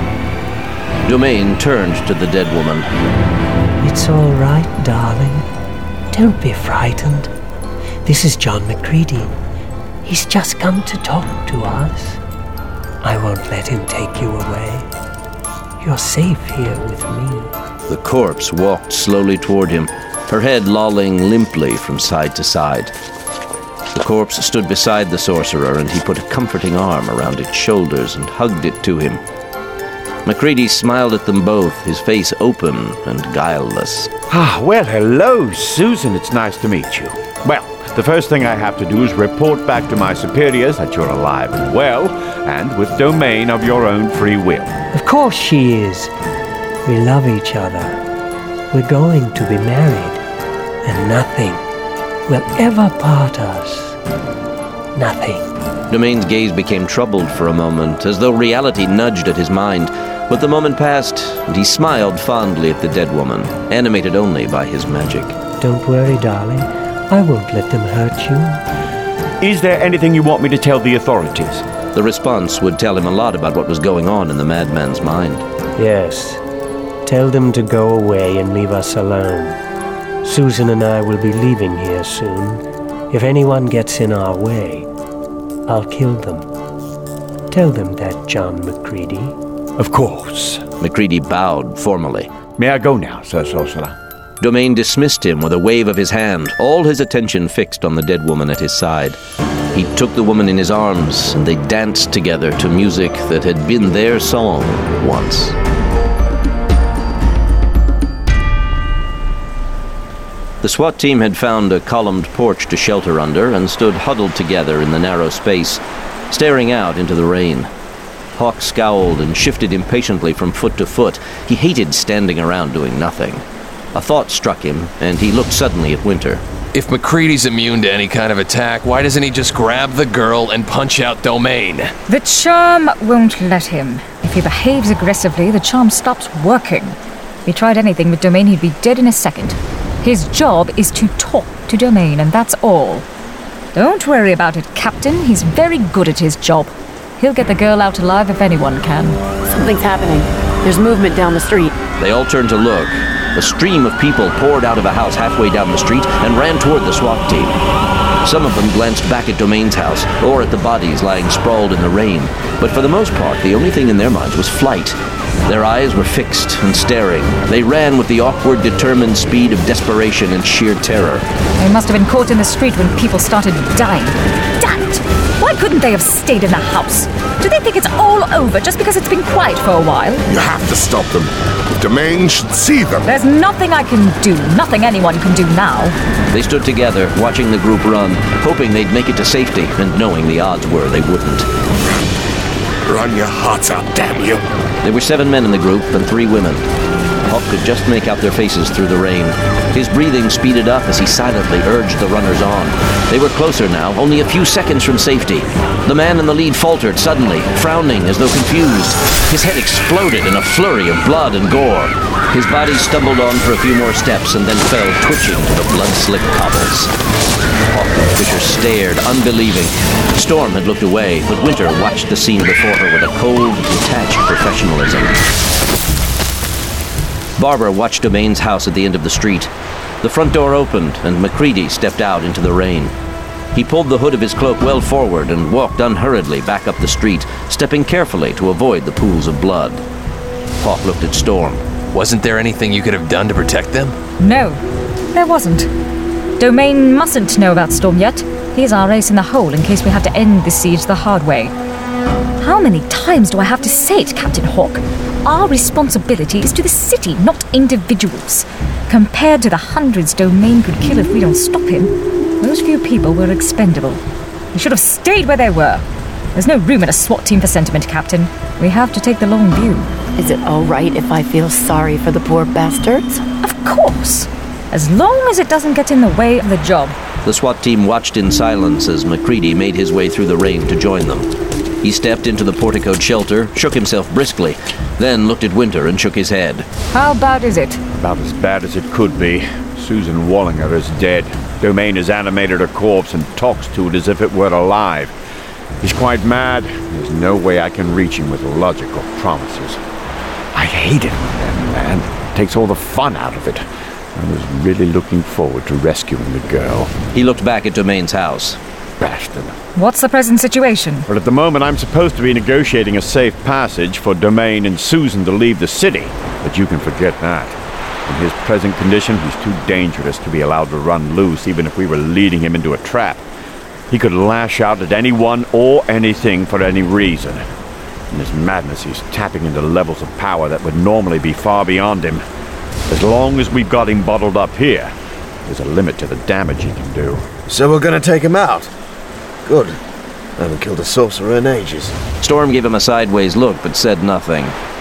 Domain turned to the dead woman. It's all right, darling. Don't be frightened. This is John Macready. He's just come to talk to us. I won't let him take you away. You're safe here with me. The corpse walked slowly toward him, her head lolling limply from side to side. The corpse stood beside the sorcerer, and he put a comforting arm around its shoulders and hugged it to him. Macready smiled at them both, his face open and guileless. Ah, well, hello, Susan. It's nice to meet you. Well, the first thing I have to do is report back to my superiors that you're alive and well, and with Domain of your own free will. Of course she is. We love each other. We're going to be married, and nothing will ever part us. Nothing. Domain's gaze became troubled for a moment, as though reality nudged at his mind. But the moment passed, and he smiled fondly at the dead woman, animated only by his magic. Don't worry, darling. I won't let them hurt you. Is there anything you want me to tell the authorities? The response would tell him a lot about what was going on in the madman's mind. Yes. Tell them to go away and leave us alone. Susan and I will be leaving here soon. If anyone gets in our way, I'll kill them. Tell them that, John Macready. Of course. Macready bowed formally. May I go now, Sir Sorcerer? Domain dismissed him with a wave of his hand, all his attention fixed on the dead woman at his side. He took the woman in his arms, and they danced together to music that had been their song once. The SWAT team had found a columned porch to shelter under and stood huddled together in the narrow space, staring out into the rain. Hawk scowled and shifted impatiently from foot to foot. He hated standing around doing nothing. A thought struck him, and he looked suddenly at Winter. If Macready's immune to any kind of attack, why doesn't he just grab the girl and punch out Domain? The charm won't let him. If he behaves aggressively, the charm stops working. If he tried anything with Domain, he'd be dead in a second. His job is to talk to Domain, and that's all. Don't worry about it, Captain. He's very good at his job. He'll get the girl out alive if anyone can. Something's happening. There's movement down the street. They all turned to look. A stream of people poured out of a house halfway down the street and ran toward the SWAT team. Some of them glanced back at Domain's house, or at the bodies lying sprawled in the rain. But for the most part, the only thing in their minds was flight. Their eyes were fixed and staring. They ran with the awkward, determined speed of desperation and sheer terror. They must have been caught in the street when people started dying. Damn it! Why couldn't they have stayed in the house? Do they think it's all over just because it's been quiet for a while? You have to stop them. Domain should see them. There's nothing I can do, nothing anyone can do now. They stood together, watching the group run, hoping they'd make it to safety, and knowing the odds were they wouldn't. Run your hearts out, damn you. There were seven men in the group and three women. Hawk could just make out their faces through the rain. His breathing speeded up as he silently urged the runners on. They were closer now, only a few seconds from safety. The man in the lead faltered suddenly, frowning as though confused. His head exploded in a flurry of blood and gore. His body stumbled on for a few more steps and then fell twitching to the blood-slicked cobbles. Hawk and Fisher stared, unbelieving. Storm had looked away, but Winter watched the scene before her with a cold, detached professionalism. Barbara watched Domain's house at the end of the street. The front door opened, and Macready stepped out into the rain. He pulled the hood of his cloak well forward and walked unhurriedly back up the street, stepping carefully to avoid the pools of blood. Hawk looked at Storm. Wasn't there anything you could have done to protect them? No, there wasn't. Domain mustn't know about Storm yet. He's our ace in the hole in case we have to end this siege the hard way. How many times do I have to say it, Captain Hawke? Our responsibility is to the city, not individuals. Compared to the hundreds Domain could kill if we don't stop him, those few people were expendable. They should have stayed where they were. There's no room in a SWAT team for sentiment, Captain. We have to take the long view. Is it all right if I feel sorry for the poor bastards? Of course. As long as it doesn't get in the way of the job. The SWAT team watched in silence as MacCready made his way through the rain to join them. He stepped into the porticoed shelter, shook himself briskly, then looked at Winter and shook his head. How bad is it? About as bad as it could be. Susan Wallinger is dead. Domain has animated her corpse and talks to it as if it were alive. He's quite mad. There's no way I can reach him with logical promises. I hate it when that man takes all the fun out of it. I was really looking forward to rescuing the girl. He looked back at Domain's house. Bastard. What's the present situation? Well, at the moment I'm supposed to be negotiating a safe passage for Domain and Susan to leave the city. But you can forget that. In his present condition, he's too dangerous to be allowed to run loose, even if we were leading him into a trap. He could lash out at anyone or anything for any reason. In his madness, he's tapping into levels of power that would normally be far beyond him. As long as we've got him bottled up here, there's a limit to the damage he can do. So we're gonna take him out? Good. I haven't killed a sorcerer in ages. Storm gave him a sideways look, but said nothing.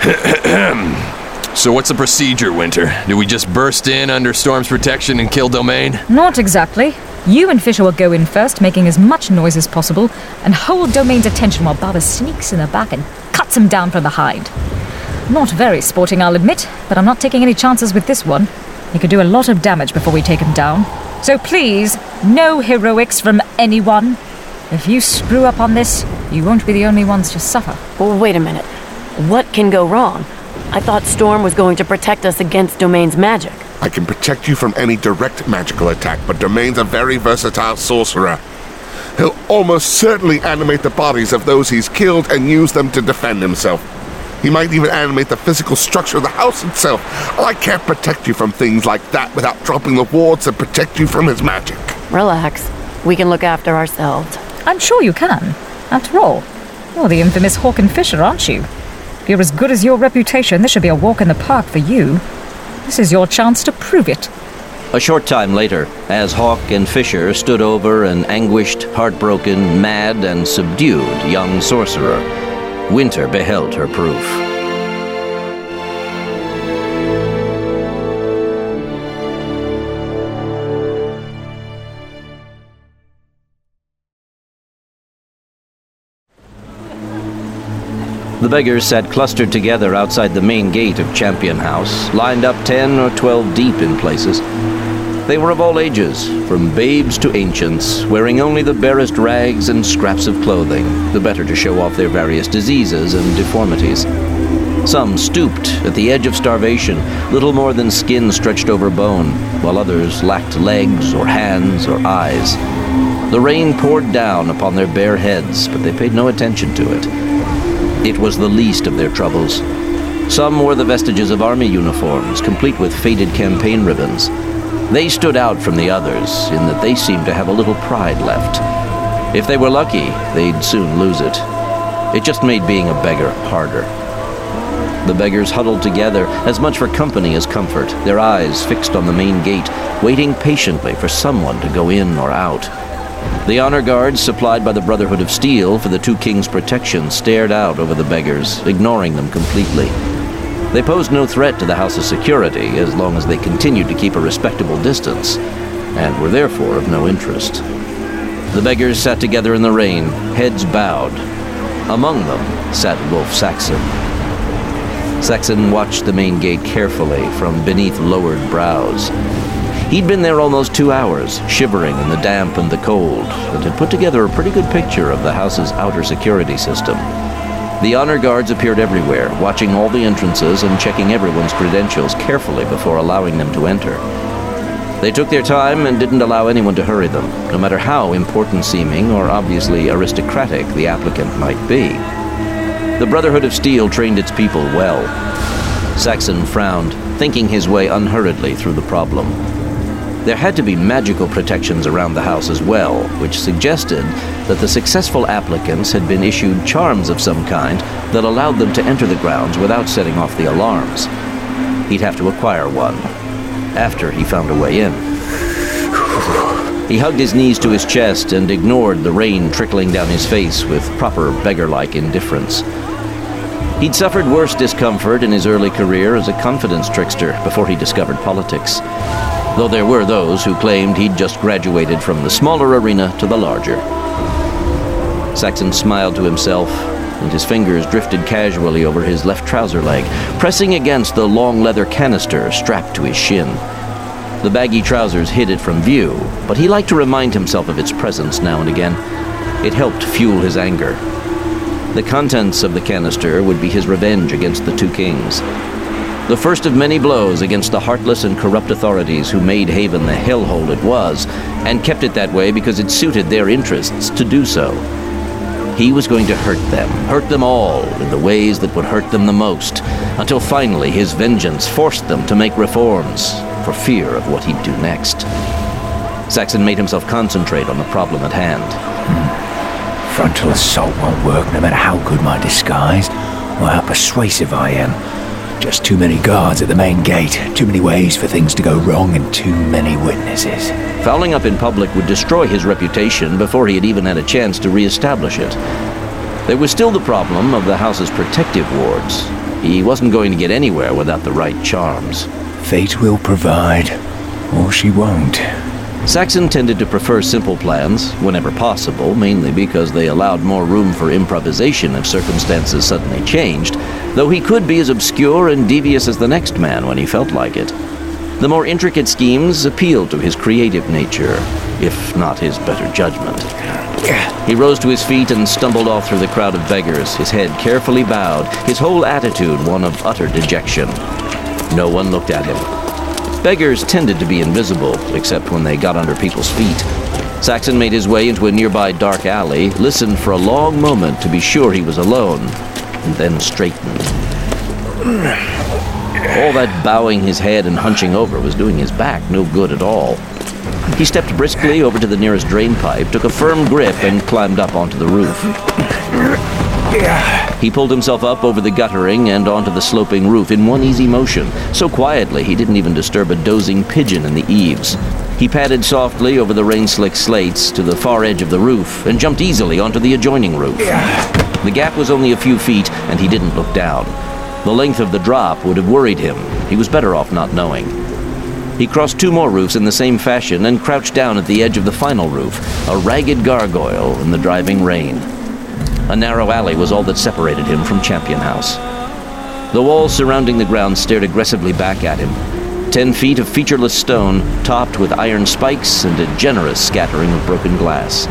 So what's the procedure, Winter? Do we just burst in under Storm's protection and kill Domain? Not exactly. You and Fisher will go in first, making as much noise as possible, and hold Domain's attention while Baba sneaks in the back and cuts him down from behind. Not very sporting, I'll admit, but I'm not taking any chances with this one. He could do a lot of damage before we take him down. So please, no heroics from anyone. If you screw up on this, you won't be the only ones to suffer. Well, wait a minute. What can go wrong? I thought Storm was going to protect us against Domain's magic. I can protect you from any direct magical attack, but Domain's a very versatile sorcerer. He'll almost certainly animate the bodies of those he's killed and use them to defend himself. He might even animate the physical structure of the house itself. I can't protect you from things like that without dropping the wards that protect you from his magic. Relax. We can look after ourselves. I'm sure you can. After all, you're the infamous Hawke and Fisher, aren't you? If you're as good as your reputation, this should be a walk in the park for you. This is your chance to prove it. A short time later, as Hawke and Fisher stood over an anguished, heartbroken, mad, and subdued young sorcerer, Winter beheld her proof. The beggars sat clustered together outside the main gate of Champion House, lined up ten or twelve deep in places. They were of all ages, from babes to ancients, wearing only the barest rags and scraps of clothing, the better to show off their various diseases and deformities. Some stooped at the edge of starvation, little more than skin stretched over bone, while others lacked legs or hands or eyes. The rain poured down upon their bare heads, but they paid no attention to it. It was the least of their troubles. Some wore the vestiges of army uniforms, complete with faded campaign ribbons. They stood out from the others in that they seemed to have a little pride left. If they were lucky, they'd soon lose it. It just made being a beggar harder. The beggars huddled together, as much for company as comfort, their eyes fixed on the main gate, waiting patiently for someone to go in or out. The honor guards supplied by the Brotherhood of Steel for the two kings' protection stared out over the beggars, ignoring them completely. They posed no threat to the House's security as long as they continued to keep a respectable distance, and were therefore of no interest. The beggars sat together in the rain, heads bowed. Among them sat Wolf Saxon. Saxon watched the main gate carefully from beneath lowered brows. He'd been there almost two hours, shivering in the damp and the cold, and had put together a pretty good picture of the House's outer security system. The honor guards appeared everywhere, watching all the entrances and checking everyone's credentials carefully before allowing them to enter. They took their time and didn't allow anyone to hurry them, no matter how important-seeming or obviously aristocratic the applicant might be. The Brotherhood of Steel trained its people well. Saxon frowned, thinking his way unhurriedly through the problem. There had to be magical protections around the house as well, which suggested that the successful applicants had been issued charms of some kind that allowed them to enter the grounds without setting off the alarms. He'd have to acquire one, after he found a way in. He hugged his knees to his chest and ignored the rain trickling down his face with proper beggar-like indifference. He'd suffered worse discomfort in his early career as a confidence trickster before he discovered politics, though there were those who claimed he'd just graduated from the smaller arena to the larger. Saxon smiled to himself, and his fingers drifted casually over his left trouser leg, pressing against the long leather canister strapped to his shin. The baggy trousers hid it from view, but he liked to remind himself of its presence now and again. It helped fuel his anger. The contents of the canister would be his revenge against the two kings. The first of many blows against the heartless and corrupt authorities who made Haven the hellhole it was, and kept it that way because it suited their interests to do so. He was going to hurt them, hurt them all, in the ways that would hurt them the most, until finally his vengeance forced them to make reforms, for fear of what he'd do next. Saxon made himself concentrate on the problem at hand. Hmm. Frontal assault won't work no matter how good my disguise, or how persuasive I am. Just too many guards at the main gate, too many ways for things to go wrong, and too many witnesses. Fouling up in public would destroy his reputation before he had even had a chance to re-establish it. There was still the problem of the house's protective wards. He wasn't going to get anywhere without the right charms. Fate will provide, or she won't. Saxon tended to prefer simple plans, whenever possible, mainly because they allowed more room for improvisation if circumstances suddenly changed, though he could be as obscure and devious as the next man when he felt like it. The more intricate schemes appealed to his creative nature, if not his better judgment. He rose to his feet and stumbled off through the crowd of beggars, his head carefully bowed, his whole attitude one of utter dejection. No one looked at him. Beggars tended to be invisible, except when they got under people's feet. Saxon made his way into a nearby dark alley, listened for a long moment to be sure he was alone, and then straightened. All that bowing his head and hunching over was doing his back no good at all. He stepped briskly over to the nearest drain pipe, took a firm grip, and climbed up onto the roof. He pulled himself up over the guttering and onto the sloping roof in one easy motion, so quietly he didn't even disturb a dozing pigeon in the eaves. He padded softly over the rain-slick slates to the far edge of the roof and jumped easily onto the adjoining roof. The gap was only a few feet, and he didn't look down. The length of the drop would have worried him. He was better off not knowing. He crossed two more roofs in the same fashion and crouched down at the edge of the final roof, a ragged gargoyle in the driving rain. A narrow alley was all that separated him from Champion House. The walls surrounding the ground stared aggressively back at him. Ten feet of featureless stone, topped with iron spikes and a generous scattering of broken glass.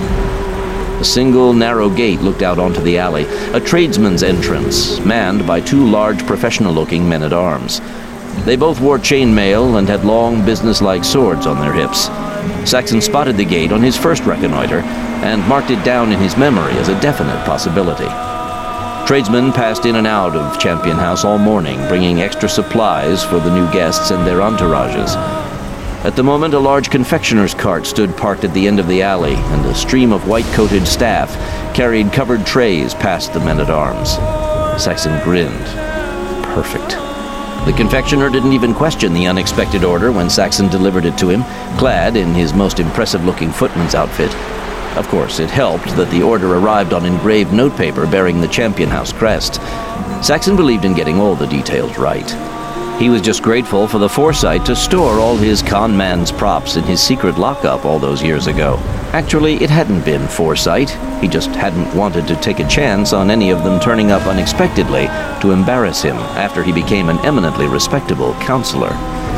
A single narrow gate looked out onto the alley, a tradesman's entrance, manned by two large professional-looking men-at-arms. They both wore chainmail and had long, business-like swords on their hips. Saxon spotted the gate on his first reconnoiter and marked it down in his memory as a definite possibility. Tradesmen passed in and out of Champion House all morning, bringing extra supplies for the new guests and their entourages. At the moment, a large confectioner's cart stood parked at the end of the alley, and a stream of white-coated staff carried covered trays past the men-at-arms. Saxon grinned. Perfect. The confectioner didn't even question the unexpected order when Saxon delivered it to him, clad in his most impressive-looking footman's outfit. Of course, it helped that the order arrived on engraved notepaper bearing the Champion House crest. Saxon believed in getting all the details right. He was just grateful for the foresight to store all his con man's props in his secret lockup all those years ago. Actually, it hadn't been foresight. He just hadn't wanted to take a chance on any of them turning up unexpectedly to embarrass him after he became an eminently respectable counselor.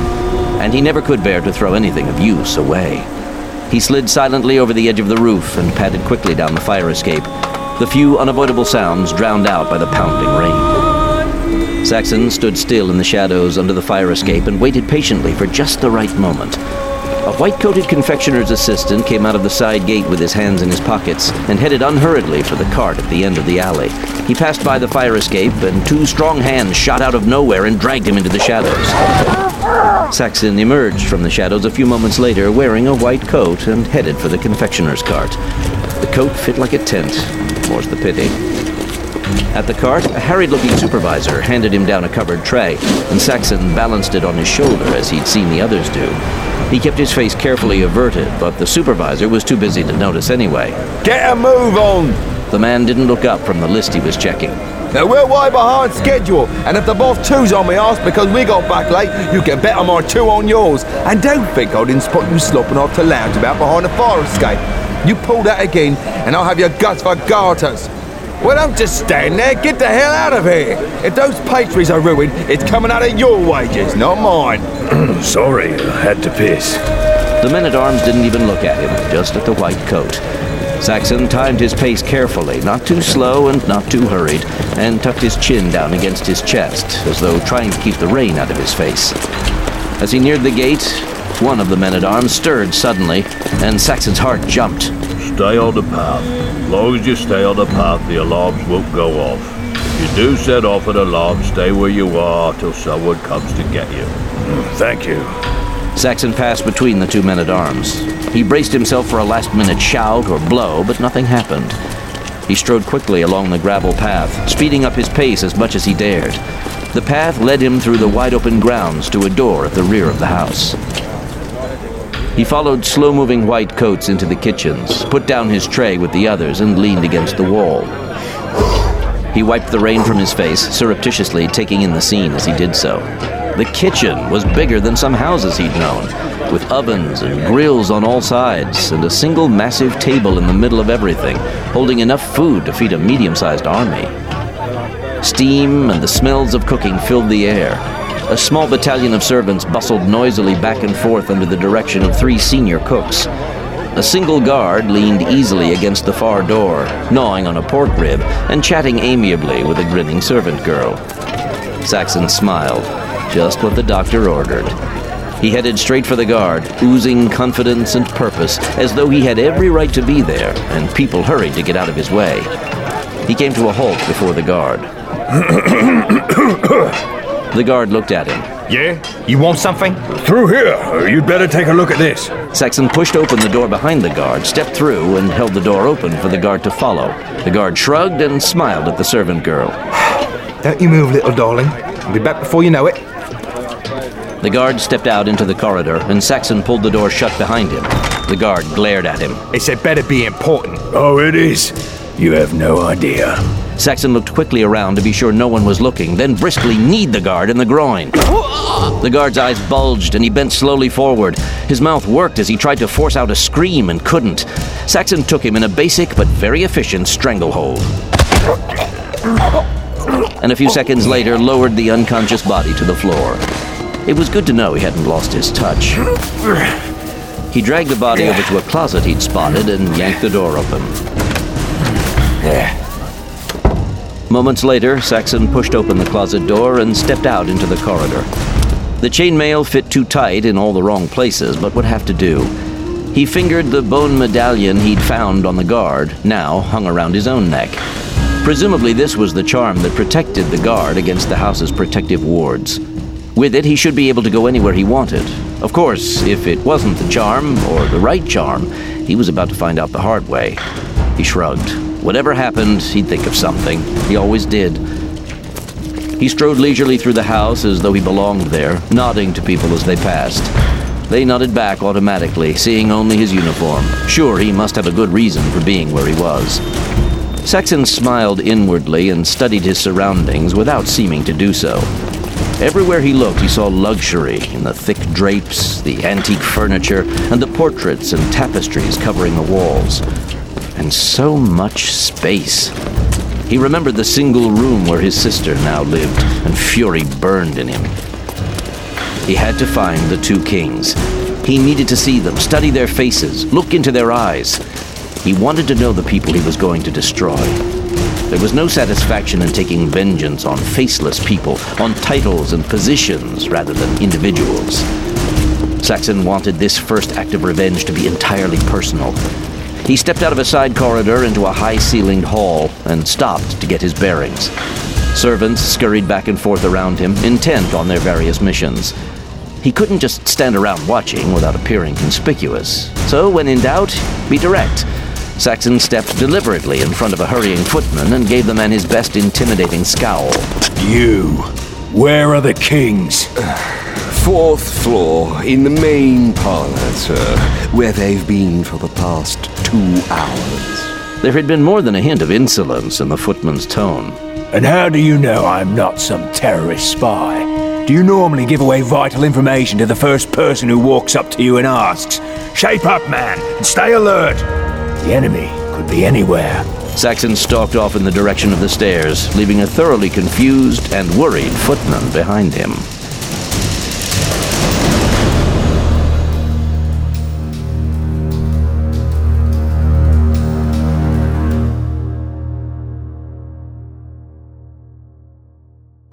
And he never could bear to throw anything of use away. He slid silently over the edge of the roof and padded quickly down the fire escape, the few unavoidable sounds drowned out by the pounding rain. Saxon stood still in the shadows under the fire escape and waited patiently for just the right moment. A white-coated confectioner's assistant came out of the side gate with his hands in his pockets and headed unhurriedly for the cart at the end of the alley. He passed by the fire escape, and two strong hands shot out of nowhere and dragged him into the shadows. Saxon emerged from the shadows a few moments later wearing a white coat and headed for the confectioner's cart. The coat fit like a tent, more's the pity. At the cart, a harried-looking supervisor handed him down a covered tray, and Saxon balanced it on his shoulder as he'd seen the others do. He kept his face carefully averted, but the supervisor was too busy to notice anyway. Get a move on! The man didn't look up from the list he was checking. Now we're way behind schedule, and if the boss two's on my arse because we got back late, you can bet on my two on yours. And don't think I didn't spot you slopping off to lounge about behind the fire escape. You pull that again, and I'll have your guts for garters. Well, don't just stand there. Get the hell out of here. If those pastries are ruined, it's coming out of your wages, not mine. Sorry, I had to piss. The men-at-arms didn't even look at him, just at the white coat. Saxon timed his pace carefully, not too slow and not too hurried, and tucked his chin down against his chest, as though trying to keep the rain out of his face. As he neared the gate, one of the men-at-arms stirred suddenly, and Saxon's heart jumped. Stay on the path. As long as you stay on the path, the alarms won't go off. If you do set off an alarm, stay where you are till someone comes to get you. Thank you. Saxon passed between the two men-at-arms. He braced himself for a last-minute shout or blow, but nothing happened. He strode quickly along the gravel path, speeding up his pace as much as he dared. The path led him through the wide-open grounds to a door at the rear of the house. He followed slow-moving white coats into the kitchens, put down his tray with the others, and leaned against the wall. He wiped the rain from his face, surreptitiously taking in the scene as he did so. The kitchen was bigger than some houses he'd known, with ovens and grills on all sides, and a single massive table in the middle of everything, holding enough food to feed a medium-sized army. Steam and the smells of cooking filled the air. A small battalion of servants bustled noisily back and forth under the direction of three senior cooks. A single guard leaned easily against the far door, gnawing on a pork rib and chatting amiably with a grinning servant girl. Saxon smiled, just what the doctor ordered. He headed straight for the guard, oozing confidence and purpose, as though he had every right to be there, and people hurried to get out of his way. He came to a halt before the guard. The guard looked at him. Yeah? You want something? Through here. You'd better take a look at this. Saxon pushed open the door behind the guard, stepped through, and held the door open for the guard to follow. The guard shrugged and smiled at the servant girl. Don't you move, little darling. I'll be back before you know it. The guard stepped out into the corridor, and Saxon pulled the door shut behind him. The guard glared at him. It said better be important. Oh, it is. You have no idea. Saxon looked quickly around to be sure no one was looking, then briskly kneed the guard in the groin. The guard's eyes bulged, and he bent slowly forward. His mouth worked as he tried to force out a scream and couldn't. Saxon took him in a basic but very efficient stranglehold. And a few seconds later lowered the unconscious body to the floor. It was good to know he hadn't lost his touch. He dragged the body over to a closet he'd spotted and yanked the door open. Moments later, Saxon pushed open the closet door and stepped out into the corridor. The chainmail fit too tight in all the wrong places, but would have to do. He fingered the bone medallion he'd found on the guard, now hung around his own neck. Presumably this was the charm that protected the guard against the house's protective wards. With it, he should be able to go anywhere he wanted. Of course, if it wasn't the charm, or the right charm, he was about to find out the hard way. He shrugged. Whatever happened, he'd think of something. He always did. He strode leisurely through the house as though he belonged there, nodding to people as they passed. They nodded back automatically, seeing only his uniform. Sure, he must have a good reason for being where he was. Saxon smiled inwardly and studied his surroundings without seeming to do so. Everywhere he looked, he saw luxury in the thick drapes, the antique furniture, and the portraits and tapestries covering the walls. And so much space. He remembered the single room where his sister now lived, and fury burned in him. He had to find the two kings. He needed to see them, study their faces, look into their eyes. He wanted to know the people he was going to destroy. There was no satisfaction in taking vengeance on faceless people, on titles and positions rather than individuals. Saxon wanted this first act of revenge to be entirely personal. He stepped out of a side corridor into a high-ceilinged hall and stopped to get his bearings. Servants scurried back and forth around him, intent on their various missions. he couldn't just stand around watching without appearing conspicuous. So, when in doubt, be direct. Saxon stepped deliberately in front of a hurrying footman and gave the man his best intimidating scowl. You, where are the kings? Fourth floor, in the main parlour, sir, where they've been for the past two hours. There had been more than a hint of insolence in the footman's tone. And how do you know I'm not some terrorist spy? Do you normally give away vital information to the first person who walks up to you and asks, "Shape up, man, and stay alert"? The enemy could be anywhere. Saxon stalked off in the direction of the stairs, leaving a thoroughly confused and worried footman behind him.